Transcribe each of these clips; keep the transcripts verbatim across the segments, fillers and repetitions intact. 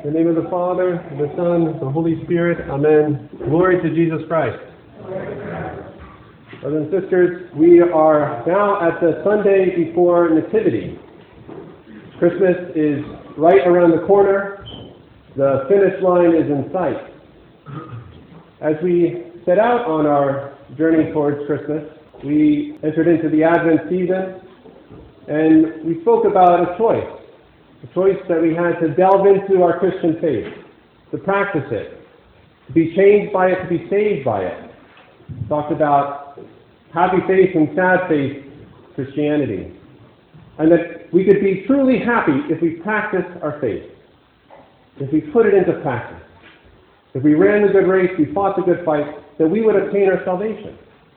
In the name of the Father, the Son, the Holy Spirit. Amen. Glory to Jesus Christ. Brothers and sisters, we are now at the Sunday before Nativity. Christmas is right around the corner. The finish line is in sight. As we set out on our journey towards Christmas, we entered into the Advent season, and we spoke about a choice. A choice that we had to delve into our Christian faith, to practice it, to be changed by it, to be saved by it. We talked about happy faith and sad faith Christianity, and that we could be truly happy if we practiced our faith, if we put it into practice. If we ran the good race, we fought the good fight, that we would obtain our salvation.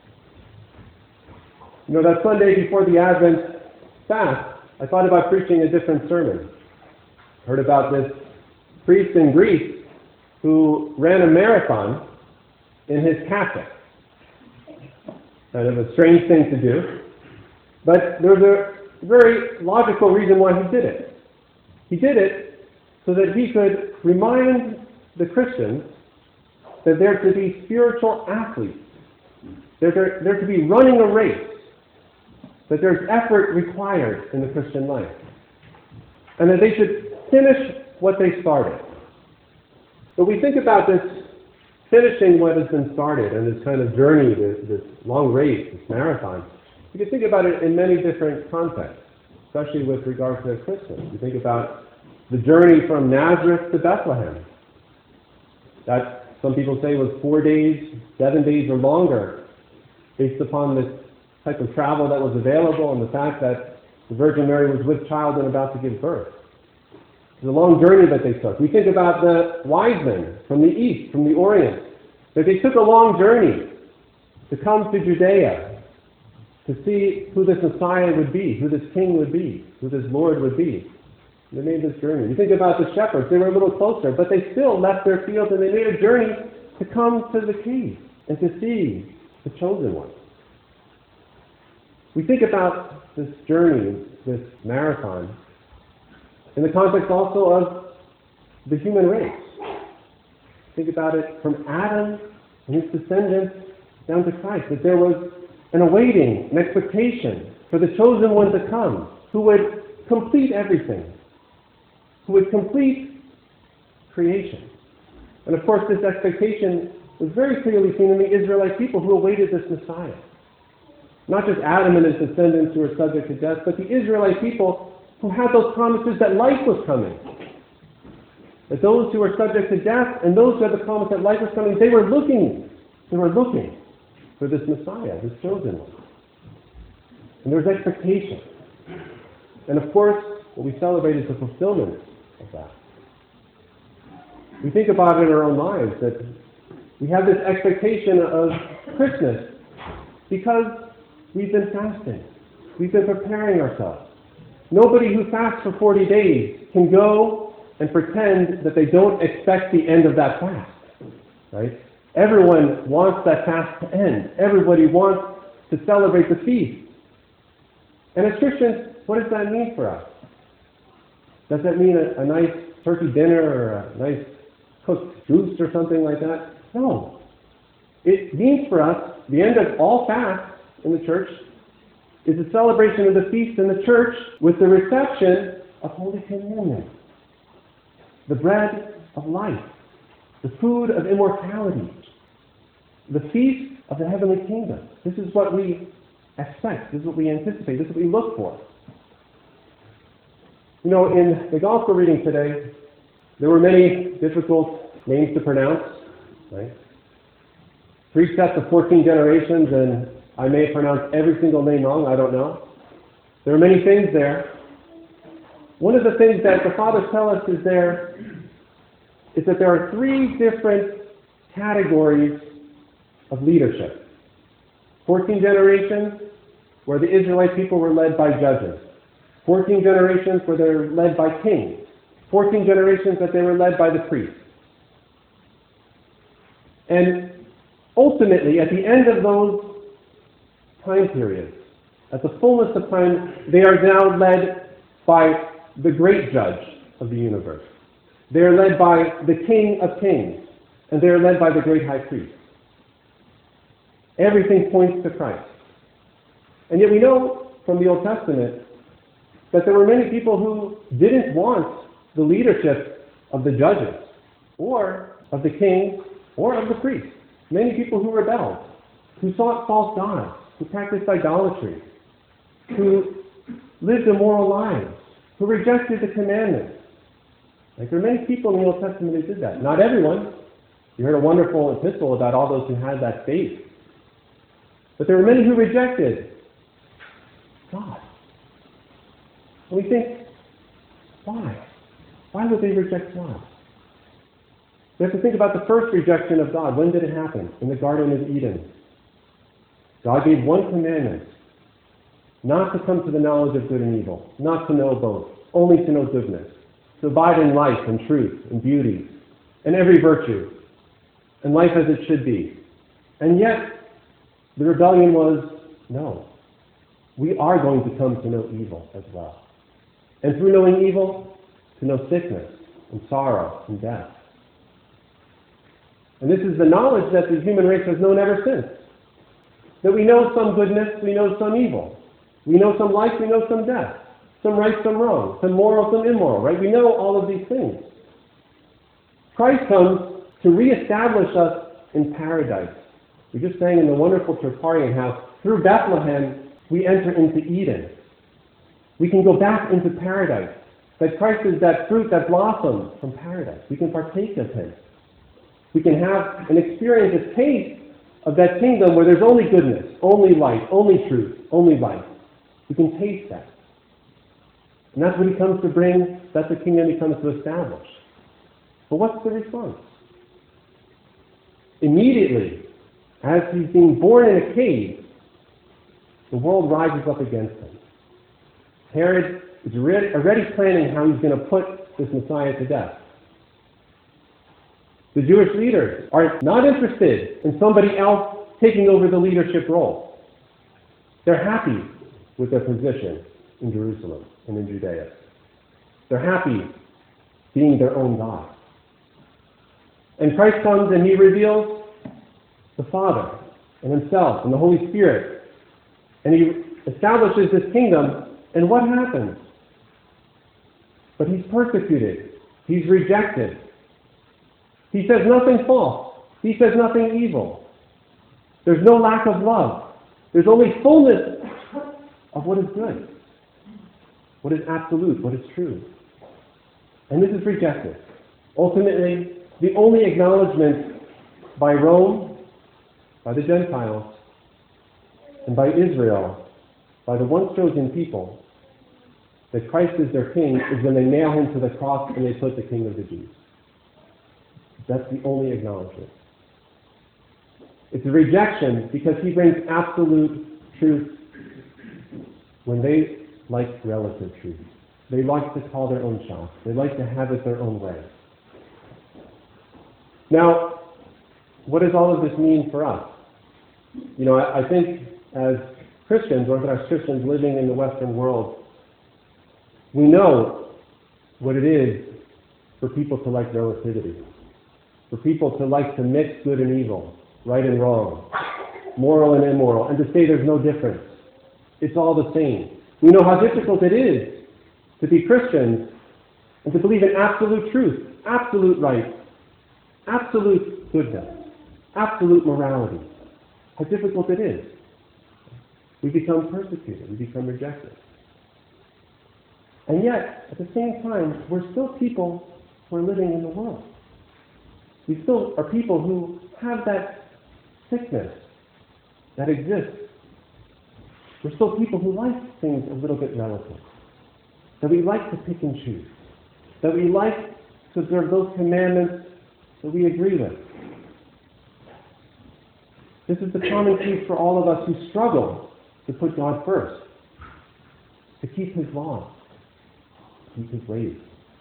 You know, that Sunday before the Advent fast, I thought about preaching a different sermon. Heard about this priest in Greece who ran a marathon in his cassock. Kind of a strange thing to do. But there's a very logical reason why he did it. He did it so that he could remind the Christians that they're to be spiritual athletes. They're, they're, they're to be running a race. That there's effort required in the Christian life. And that they should finish what they started. But we think about this finishing what has been started and this kind of journey, this, this long race, this marathon. You can think about it in many different contexts, especially with regard to Christmas. You think about the journey from Nazareth to Bethlehem. That, some people say, was four days, seven days or longer, based upon this type of travel that was available and the fact that the Virgin Mary was with child and about to give birth. It was a long journey that they took. We think about the wise men from the east, from the Orient, that they took a long journey to come to Judea, to see who this Messiah would be, who this King would be, who this Lord would be. They made this journey. You think about the shepherds. They were a little closer, but they still left their fields and they made a journey to come to the King and to see the chosen one. We think about this journey, this marathon, in the context also of the human race. Think about it from Adam and his descendants down to Christ, that there was an awaiting, an expectation for the chosen one to come, who would complete everything, who would complete creation. And of course, this expectation was very clearly seen in the Israelite people who awaited this Messiah. Not just Adam and his descendants who were subject to death, but the Israelite people who had those promises that life was coming. That those who were subject to death and those who had the promise that life was coming, they were looking, they were looking for this Messiah, this chosen one. And there was expectation. And of course, what we celebrate is the fulfillment of that. We think about it in our own lives, that we have this expectation of Christmas because we've been fasting. We've been preparing ourselves. Nobody who fasts for forty days can go and pretend that they don't expect the end of that fast. Right? Everyone wants that fast to end. Everybody wants to celebrate the feast. And as Christians, what does that mean for us? Does that mean a, a nice turkey dinner or a nice cooked goose or something like that? No. It means for us, the end of all fasts in the church is a celebration of the feast in the church with the reception of Holy Communion, the bread of life, the food of immortality, the feast of the heavenly kingdom. This is what we expect. This is what we anticipate. This is what we look for. You know, in the Gospel reading today, there were many difficult names to pronounce, right? Three sets of fourteen generations, and I may pronounce every single name wrong, I don't know. There are many things there. One of the things that the fathers tell us is there is that there are three different categories of leadership. fourteen generations where the Israelite people were led by judges. fourteen generations where they were led by kings. fourteen generations that they were led by the priests. And ultimately, at the end of those time periods, at the fullness of time, they are now led by the great judge of the universe, They are led by the King of Kings, and they are led by the great high priest. Everything points to Christ. And yet we know from the Old Testament that there were many people who didn't want the leadership of the judges, or of the king, or of the priests. Many people who rebelled, who sought false gods, who practiced idolatry, who lived immoral lives, who rejected the commandments. Like there are many people in the Old Testament who did that. Not everyone. You heard a wonderful epistle about all those who had that faith. But there were many who rejected God. And we think, why? Why would they reject God? We have to think about the first rejection of God. When did it happen? In the Garden of Eden. God gave one commandment. Not to come to the knowledge of good and evil. Not to know both. Only to know goodness. To abide in life and truth and beauty and every virtue. And life as it should be. And yet, the rebellion was, no. We are going to come to know evil as well. And through knowing evil, to know sickness and sorrow and death. And this is the knowledge that the human race has known ever since. That we know some goodness, we know some evil. We know some life, we know some death. Some right, some wrong. Some moral, some immoral, right? We know all of these things. Christ comes to reestablish us in paradise. We just sang in the wonderful Troparion how through Bethlehem we enter into Eden. We can go back into paradise. That Christ is that fruit that blossoms from paradise. We can partake of Him. We can have and experience a taste of that kingdom where there's only goodness, only light, only truth, only life. We can taste that. And that's what He comes to bring, that's the kingdom He comes to establish. But what's the response? Immediately, as He's being born in a cave, the world rises up against Him. Herod is already, already planning how he's going to put this Messiah to death. The Jewish leaders are not interested in somebody else taking over the leadership role. They're happy with their position in Jerusalem and in Judea. They're happy being their own God. And Christ comes and He reveals the Father and Himself and the Holy Spirit. And He establishes this kingdom. And what happens? But He's persecuted. He's rejected. He says nothing false. He says nothing evil. There's no lack of love. There's only fullness of what is good. What is absolute, what is true. And this is rejected. Ultimately, the only acknowledgement by Rome, by the Gentiles, and by Israel, by the once chosen people, that Christ is their king is when they nail Him to the cross and they put the King of the Jews. That's the only acknowledgement. It's a rejection because He brings absolute truth when they like relative truth. They like to call their own shots. They like to have it their own way. Now, what does all of this mean for us? You know, I, I think as Christians, Orthodox Christians living in the Western world, we know what it is for people to like relativity. For people to like to mix good and evil, right and wrong, moral and immoral, and to say there's no difference. It's all the same. We know how difficult it is to be Christians and to believe in absolute truth, absolute right, absolute goodness, absolute morality. How difficult it is. We become persecuted. We become rejected. And yet, at the same time, we're still people who are living in the world. We still are people who have that sickness that exists. We're still people who like things a little bit relative. That we like to pick and choose. That we like to observe those commandments that we agree with. This is the common case for all of us who struggle to put God first. To keep His laws. To keep His ways.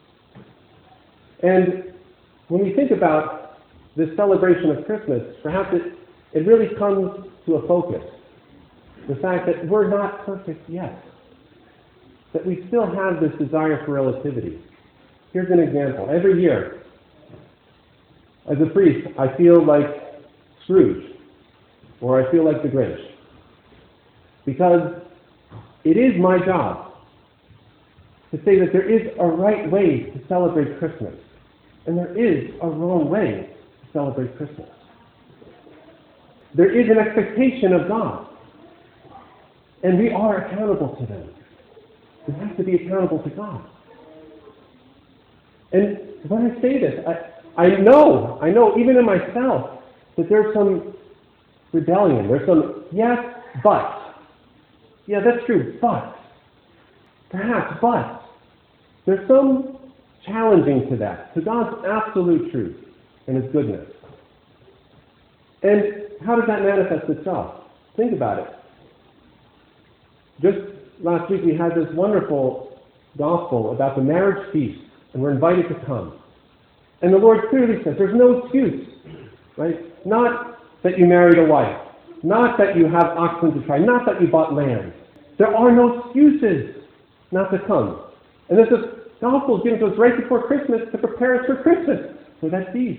And when we think about this celebration of Christmas, perhaps it, it really comes to a focus. The fact that we're not perfect yet. That we still have this desire for relativity. Here's an example. Every year, as a priest, I feel like Scrooge, or I feel like the Grinch. Because it is my job to say that there is a right way to celebrate Christmas, and there is a wrong way to celebrate Christmas. There is an expectation of God, and we are accountable to them. We have to be accountable to God. And when I say this, I, I know, I know even in myself, that there's some rebellion. There's some, yes, but. Yeah, that's true, but. Perhaps, but. There's some challenging to that, to God's absolute truth and His goodness. And how does that manifest itself? Think about it. Just last week we had this wonderful gospel about the marriage feast, and we're invited to come. And the Lord clearly says there's no excuse, right? Not that you married a wife, not that you have oxen to try, not that you bought land. There are no excuses not to come. And this is, gospel is given to us right before Christmas to prepare us for Christmas, for that feast.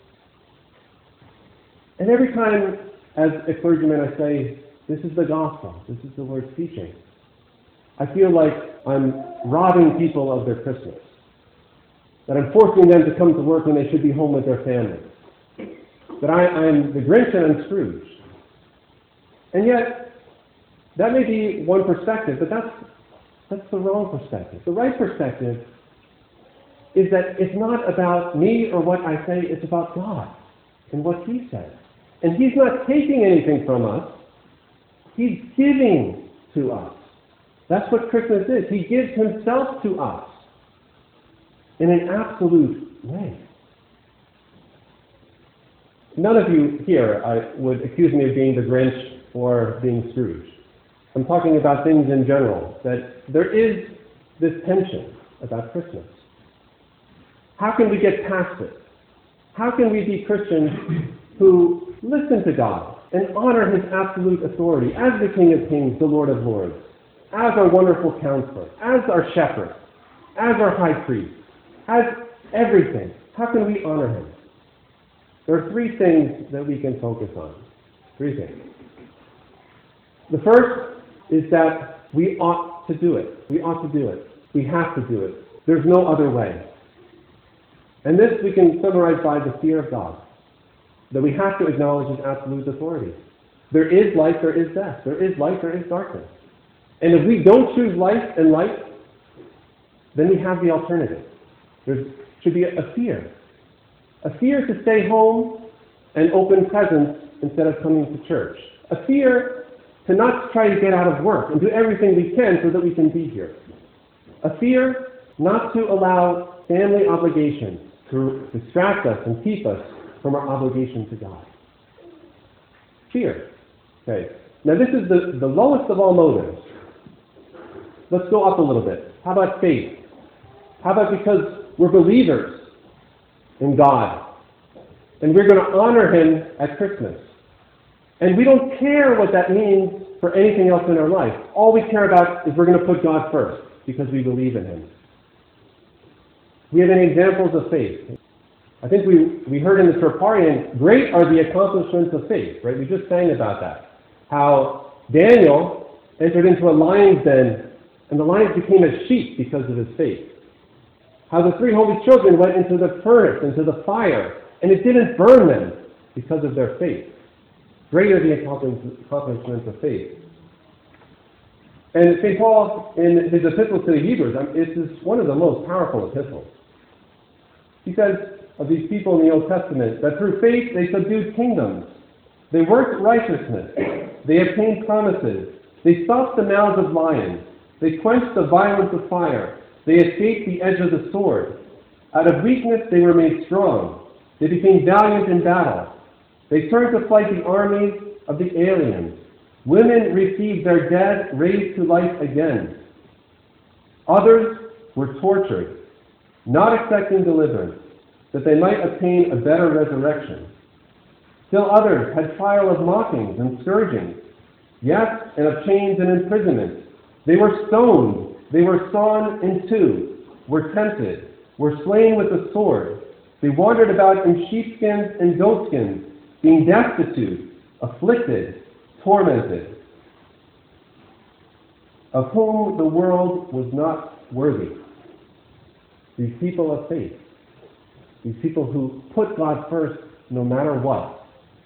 And every time, as a clergyman, I say, this is the gospel, this is the Lord's teaching, I feel like I'm robbing people of their Christmas. That I'm forcing them to come to work when they should be home with their families. That I, I'm the Grinch and I'm Scrooge. And yet, that may be one perspective, but that's, that's the wrong perspective. The right perspective is that it's not about me or what I say, it's about God and what He says. And He's not taking anything from us, He's giving to us. That's what Christmas is. He gives Himself to us in an absolute way. None of you here uh, would accuse me of being the Grinch or being Scrooge. I'm talking about things in general, that there is this tension about Christmas. How can we get past it? How can we be Christians who listen to God and honor His absolute authority as the King of Kings, the Lord of Lords, as our wonderful counselor, as our shepherd, as our high priest, as everything? How can we honor Him? There are three things that we can focus on. Three things. The first is that we ought to do it. We ought to do it. We have to do it. There's no other way. And this we can summarize by the fear of God. That we have to acknowledge His absolute authority. There is life, there is death. There is light, there is darkness. And if we don't choose life and light, then we have the alternative. There should be a fear. A fear to stay home and open presents instead of coming to church. A fear to not try to get out of work and do everything we can so that we can be here. A fear not to allow family obligations to distract us and keep us from our obligation to God. Fear. Okay. Now this is the, the lowest of all motives. Let's go up a little bit. How about faith? How about because we're believers in God and we're going to honor Him at Christmas? And we don't care what that means for anything else in our life. All we care about is we're going to put God first because we believe in Him. We have any examples of faith? I think we, we heard in the Troparion, great are the accomplishments of faith, right? We just sang about that. How Daniel entered into a lion's den and the lions became as sheep because of his faith. How the three holy children went into the furnace, into the fire, and it didn't burn them because of their faith. Great are the accomplishments of faith. And Saint Paul, in his epistle to the Hebrews, this is one of the most powerful epistles. He says of these people in the Old Testament that through faith they subdued kingdoms, they worked righteousness, they obtained promises, they stopped the mouths of lions, they quenched the violence of fire, they escaped the edge of the sword. Out of weakness they were made strong, they became valiant in battle. They turned to flight the armies of the aliens. Women received their dead raised to life again. Others were tortured, not expecting deliverance, that they might obtain a better resurrection. Still others had trial of mockings and scourgings, yes, and of chains and imprisonment. They were stoned, they were sawn in two, were tempted, were slain with the sword. They wandered about in sheepskins and goatskins, being destitute, afflicted, tormented, of whom the world was not worthy. These people of faith, these people who put God first no matter what.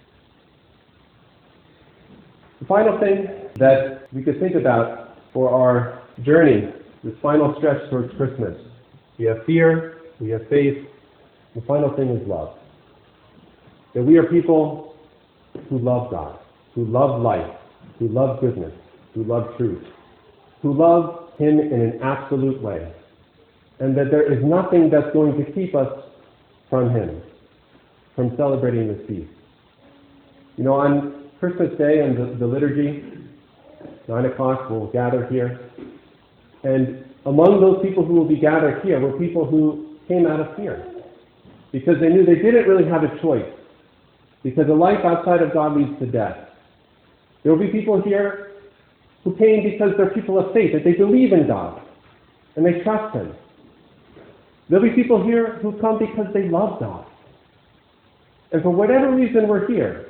The final thing that we could think about for our journey, this final stretch towards Christmas. We have fear, we have faith, the final thing is love. That we are people who love God, who love life, who love goodness, who love truth, who love Him in an absolute way. And that there is nothing that's going to keep us from Him, from celebrating this feast. You know, on Christmas Day and the, the liturgy, nine o'clock, we'll gather here. And among those people who will be gathered here were people who came out of fear, because they knew they didn't really have a choice, because a life outside of God leads to death. There will be people here who came because they're people of faith, that they believe in God, and they trust Him. There'll be people here who come because they love God. And for whatever reason we're here,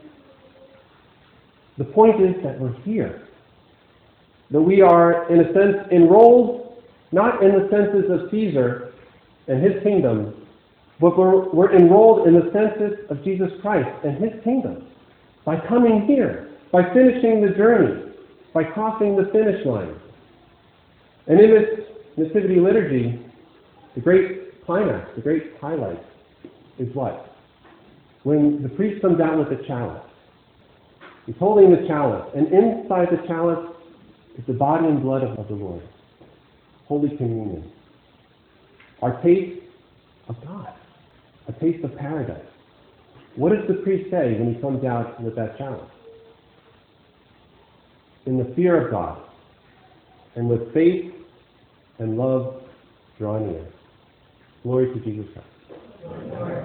the point is that we're here. That we are, in a sense, enrolled, not in the census of Caesar and his kingdom, but we're, we're enrolled in the census of Jesus Christ and His kingdom. By coming here, by finishing the journey, by crossing the finish line. And in this Nativity liturgy, the great climax, the great highlight is what? When the priest comes out with the chalice. He's holding the chalice, and inside the chalice is the body and blood of the Lord. Holy Communion. Our taste of God. A taste of paradise. What does the priest say when he comes out with that chalice? In the fear of God, and with faith and love, draw near. Glory to Jesus Christ.